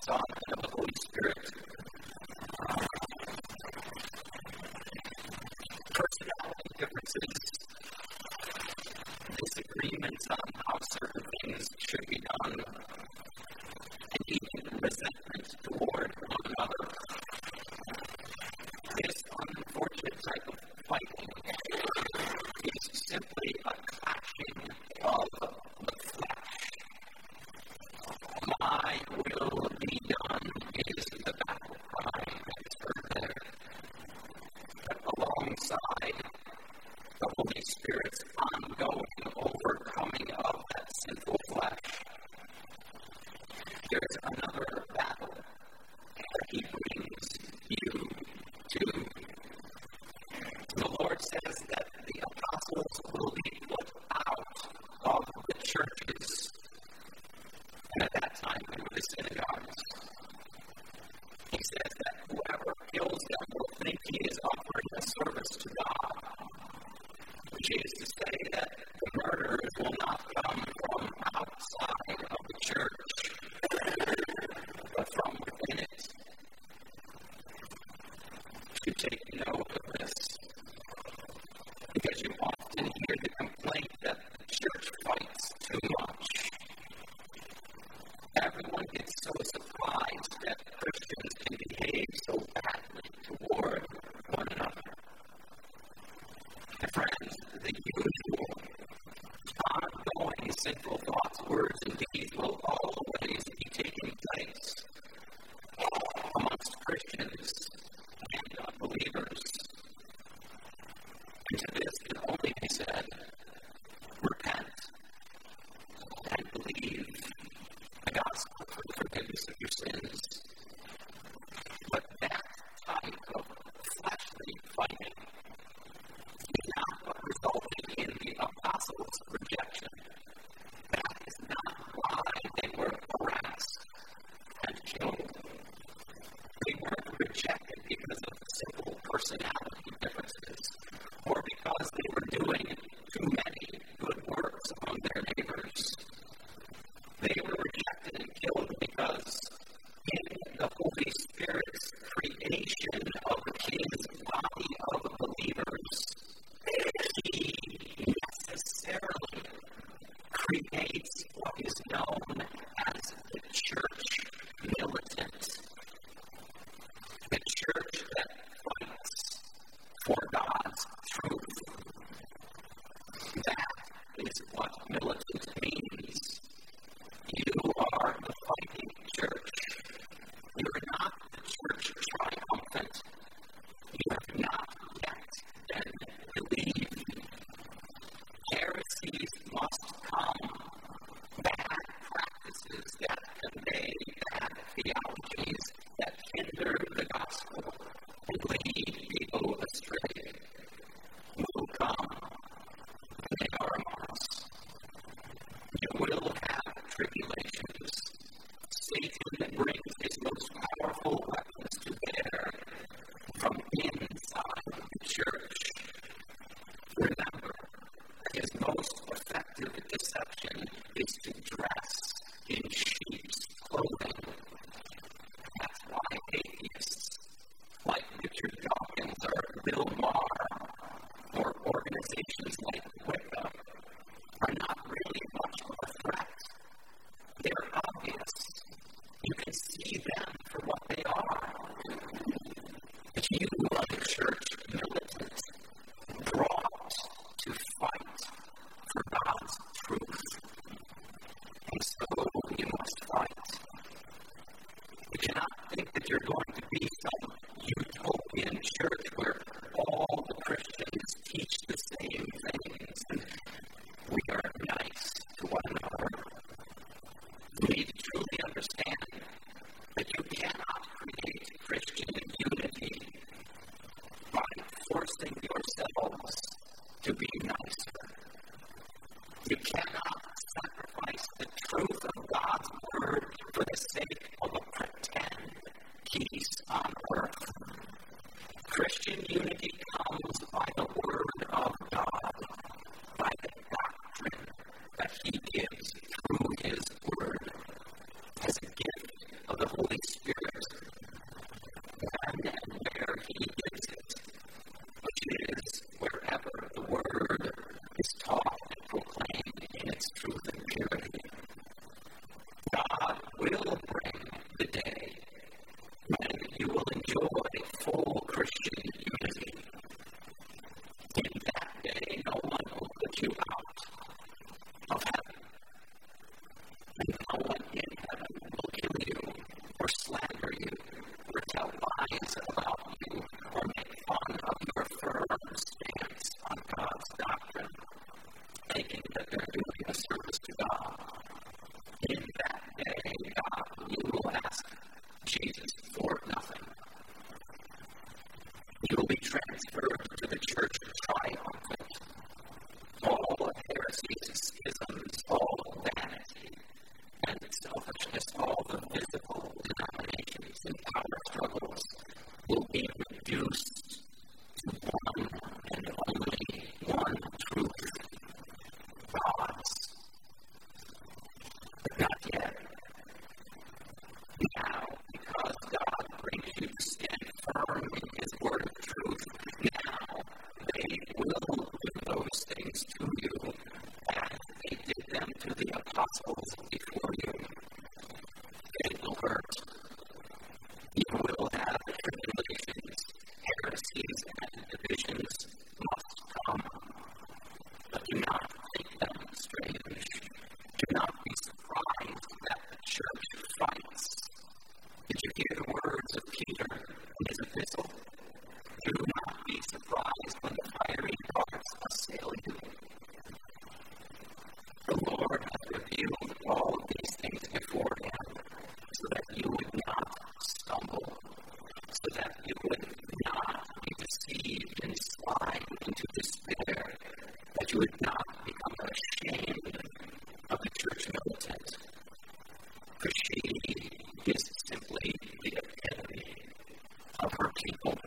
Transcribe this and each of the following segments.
Son, and of the Holy Spirit. Personality differences, disagreements on how certain things should be done, and even resentment toward one another. This unfortunate type of fighting is simply a clashing of the flesh. My will be done is the battle cry that is heard there. But alongside the Holy Spirit's ongoing overcoming of that sinful flesh, there's another battle that he brings you to. The Lord says that the apostles will be put out of the churches. And at that time, they were the synagogues. He says that whoever kills them will think he is offering a service to God, which is to say that the murderers will not come from outside of the church, but from within it. You take note of this, because you often hear the complaint that the church fights too much. Everyone gets so surprised that Christians can behave so badly toward one another. And friends, the usual, ongoing sinful thoughts, words, and deeds will always be taking place amongst Christians and unbelievers. And to this can only be said, repent and believe the gospel for the forgiveness of your sins. But that type of fleshly fighting is not what resulted in the apostles' rejection. That is not why they were harassed and killed. They weren't rejected because of simple personality differences or because they were doing too many good works among their neighbors. They were rejected and killed because in the Holy Spirit's creation of his body of believers, he necessarily creates what is known as the church militant. The church that fights for God's truth. That is what militant means. You are the fighting church. You are not the church triumphant. You have not yet been believed. Heresies must come. Bad practices that convey bad theologies that hinder the gospel and lead people astray will come. They are among us. You will have tribulations. Satan brings his most powerful weapons to bear from inside the church. Remember, his most effective deception is to dress in sheep's clothing. That's why atheists like Richard Dawkins or Bill Maher or organizations like Wicca are not really much of a threat. They're obvious. You can see them for what they are. But you are the church militant, brought to fight for God's truth. And so you must fight. You cannot think that you're going to be some utopian church where all the Christians teach the same things and we are nice to one another. You need to truly understand that you cannot create Christian unity by forcing yourselves to be nicer. You cannot sacrifice the truth of God's word for the sake of a pretend peace will bring the day when you will enjoy full Christian unity. In that day, no one will put you out of heaven, and no one in heaven will kill you or slander you or tell lies about you or make fun of your firm stance on God's doctrine, thinking that they're doing a service to God. In that day, you will ask Jesus for nothing. You will be transferred to the church triumphant. All heresies, schisms, all vanity and selfishness, all the visible denominations and power struggles will be reduced to one and only one truth, God's. But not yet. Now, because God brings you to stand firm in His word of truth, now they will do those things to you as they did them to the apostles before you. They will hurt. You will have tribulations, heresies, and divisions must come. But do not think them strange. Do not be surprised that the church fights. Did you hear the words of Peter in his epistle? Do not be surprised when the fiery darts assail you. The Lord has revealed all of these things beforehand, so that you would not stumble, so that you would not be deceived and slide into despair, that you would not become ashamed of the church militant. For she is simply the epitome of her people.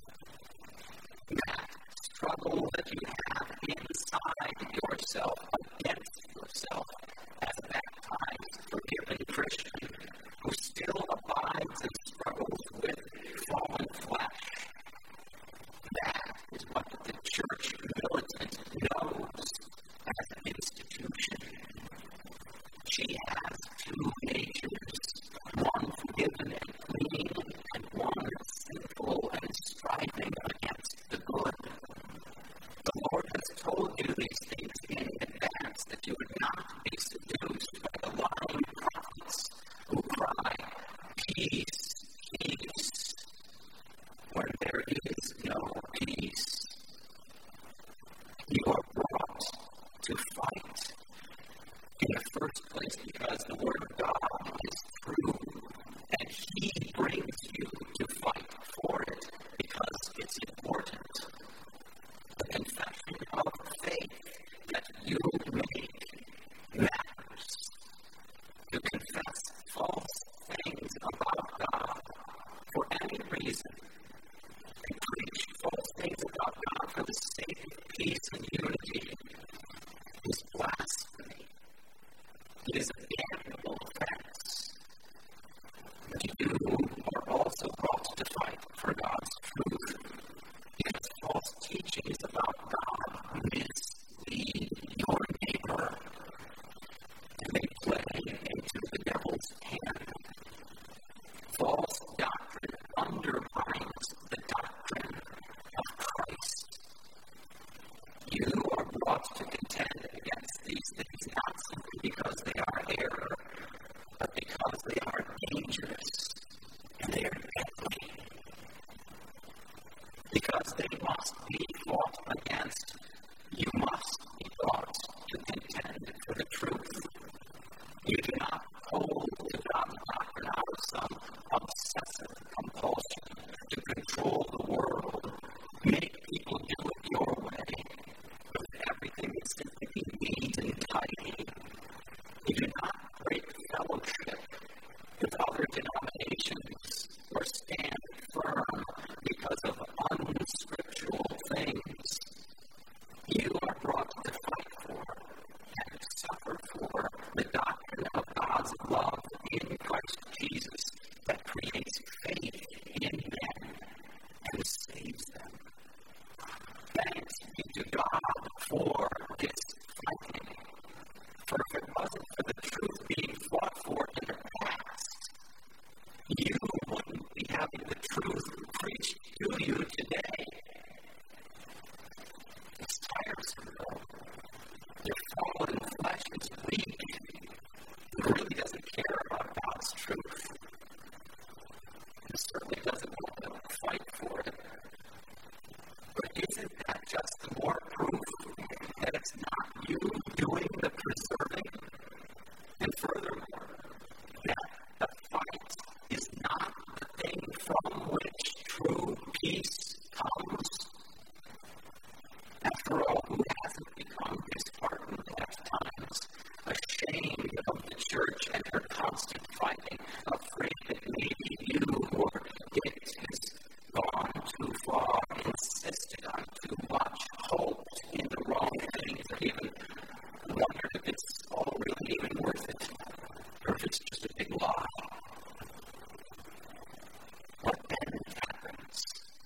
That struggle that you have inside yourself, against yourself, as a baptized, forgiven Christian who still abides and struggles with fallen flesh. That is what the church militant knows as an institution. She has two natures, one forgiven and clean, and one sinful and striving against the good. The Lord has told you these things in advance, that you would not be seduced by the lying prophets who cry, peace, peace, when there is no peace. You are brought to fight. In the first place, because the Word of God is true, and He brings you to fight for it because it's important. The confession of faith that you make matters. You confess false things about God for any reason, and preach false things about God for the sake of peace and unity is blasphemy. It is a damnable offense. But you are also brought to fight for God's truth, because false teachings about God mislead your neighbor, and they play into the devil's hand. False doctrine undermines the doctrine of Christ. You are brought to contend against these things not simply because they are error, but because they are dangerous and they are deadly. Because they must be fought against, you must be brought to contend for the truth. You do not hold to God's doctrine out of some obsessive compulsion to control the world, make people do it your way, with everything that's simply neat and tidy. You do not break fellowship with other denominations or stand firm because of unscriptural things. You are brought to fight for and suffer for the doctrine of God's love in Christ Jesus that creates faith in men and saves them. Thanks be to God for this fighting. For if it wasn't for the truth being fought for in the past, you wouldn't be having the truth preached to you today. It's tiresome, though. Your fallen flesh is weak. It really doesn't care about God's truth. It certainly doesn't want to fight for it. But isn't that just more proof that it's not you doing the preserving? And furthermore, that the fight is not the thing from which true peace comes. After all, who hasn't become disheartened at times, ashamed of the church and her constant fighting, afraid that maybe you or it has gone too far, insisted on too much, hoped in the wrong things, or even wondered if it's all really even worth it, or if it's just a big lie? What then happens?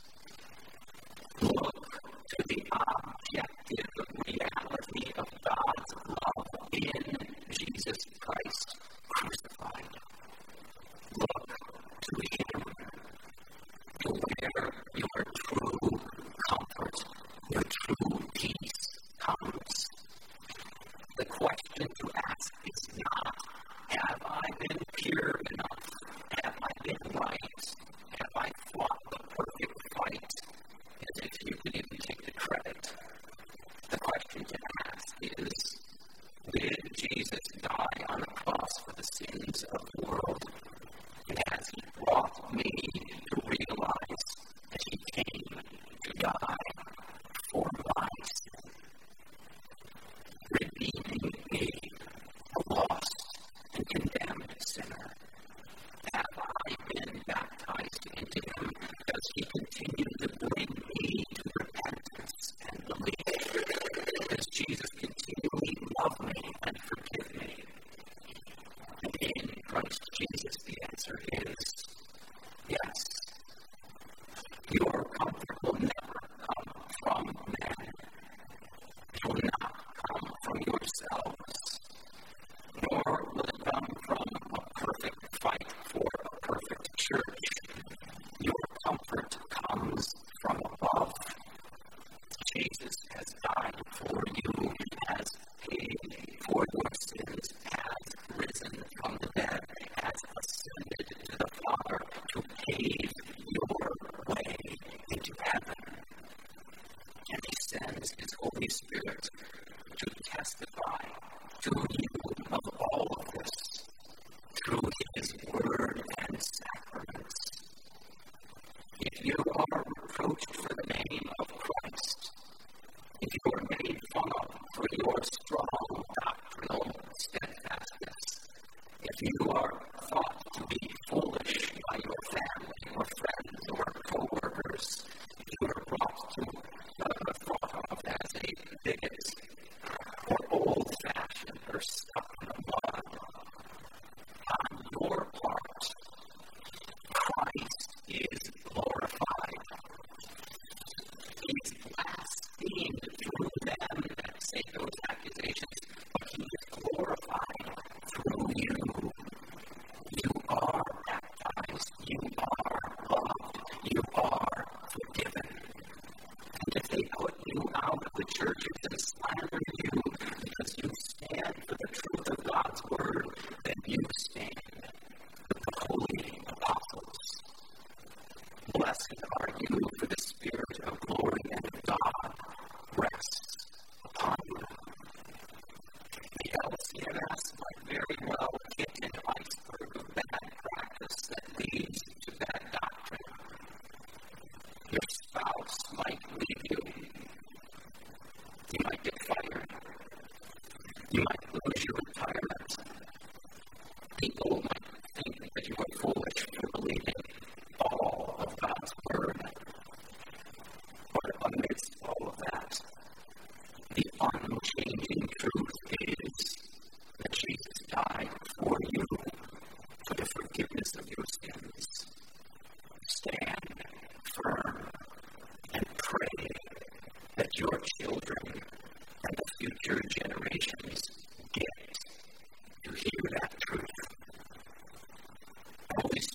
Look to the objective reality of God's love in Jesus Christ crucified. Look to Him, to where your true comfort, your true peace comes. The question to ask is not, have I been pure enough? Have I been right? Have I fought the perfect fight? As if you could even take the credit. The question to ask is, did Jesus die on the cross for the sins of the world? And has He brought me to realize that He came to die for my sin, redeeming me, a lost and condemned sinner? Have I been baptized into Him? Does He continue to bring me to repentance and belief? Does Jesus continually love me and forgive me? And in Christ Jesus, the answer is yes. Your comfort will never come from man. It will not come from yourselves, nor will it come from a perfect fight for a perfect church. Your comfort comes from above. Jesus has died for you, has paid for your sins, has risen from the dead, has ascended to the Father to pave your way into heaven. And He sends His Holy Spirit to testify to you of all of this through His Word and sacraments.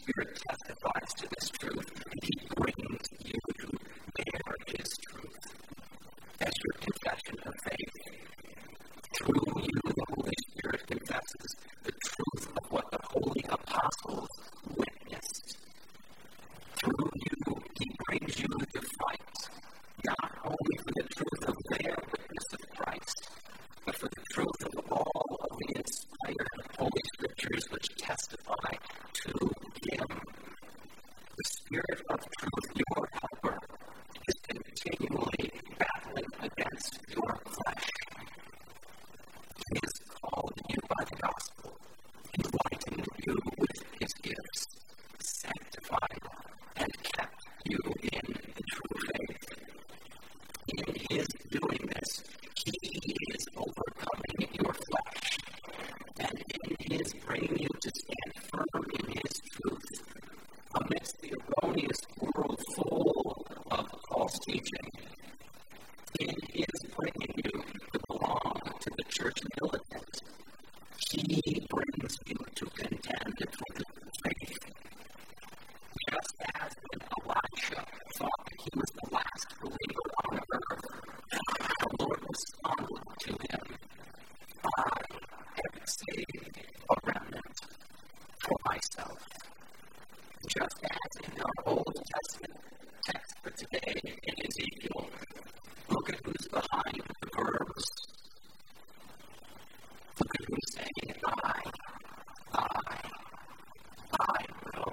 Spirit testifies to this truth, and He brings you to bear His truth as your confession of faith. Through you, the Holy Spirit confesses the truth of what the holy apostles witnessed. Through you, He brings you to fight, not only for the truth of their witness of Christ, but for the truth of all of the inspired Holy Scriptures which testify to Him. The Spirit of truth, your helper, is continually battling against your flesh. He has called you by the gospel, enlightened you with His gifts, sanctified and kept you in the true faith. In His doing this, He is overcoming your flesh, and in His bringing you to stand firm in His truth amidst the erroneous world full of false teaching. In His bringing you to belong to the church militant, He brings you to contend for the faith. Just as when Elisha thought that he was the last believer on earth, the Lord responded to him, I have saved a remnant for myself. Just as in our Old Testament text for today in Ezekiel, look at who's behind the verbs. Look at who's saying, I will.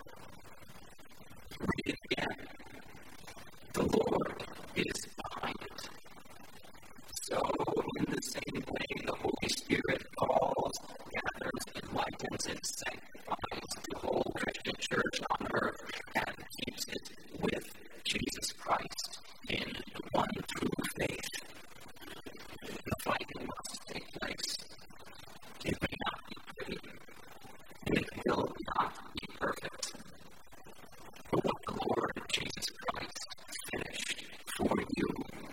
Read it again. The Lord is behind it. So, in the same way, the Holy Spirit calls, gathers, enlightens, and sanctifies the whole Christian church on earth and keeps it with Jesus Christ in one true faith. The fighting must take place. It may not be pretty, and it will not be perfect. But what the Lord Jesus Christ finished for you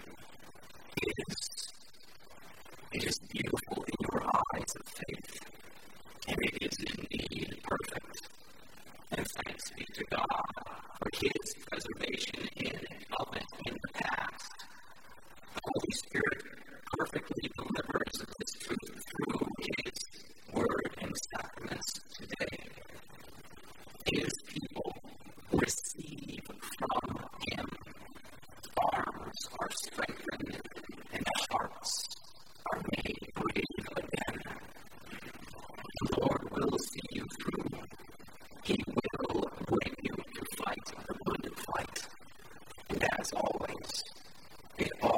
is beautiful in your eyes of faith, and it is indeed perfect. And thanks be to God for His preservation of it in the past. The Holy Spirit perfectly delivers this truth through His Word and sacraments today. His people receive from Him. Arms are strengthened and hearts are made brave again. The Lord will see you through. He will bring you to fight the good fight. And as always, it